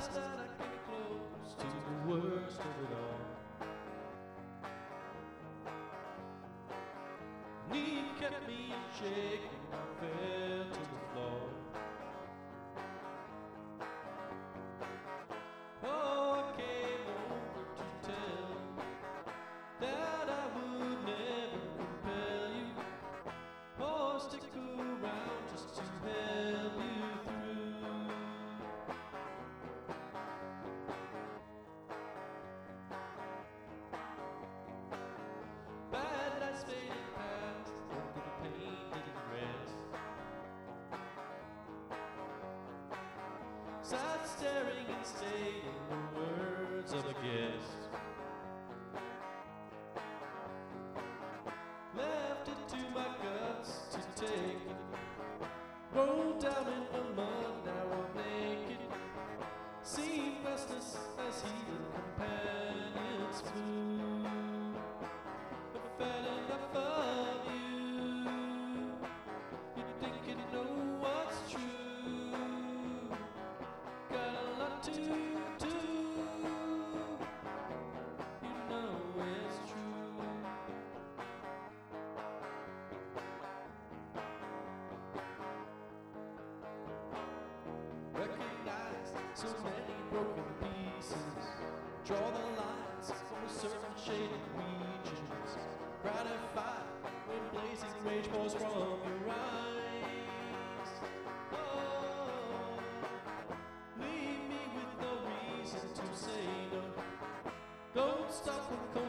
last night I came close to the worst of it all. Need kept me in shape and I fell to the floor. Oh, I came over to tell you that I would never compel you or stick around just to help you through. Bad nights faded past, but the pain didn't rest. Sat staring and stating the words of a guest. Left it to my guts to take it. Rolled down in the mud, now I'm naked. Seen restless as heathen companions flew. I've had enough of you. You think you know what's true. Got a lot to do. You know it's true. Recognize so many broken pieces. Draw the lines from a certain shaded regions. Gratified when blazing rage pours from your eyes. Oh, leave me with no reason to say no. Don't stop when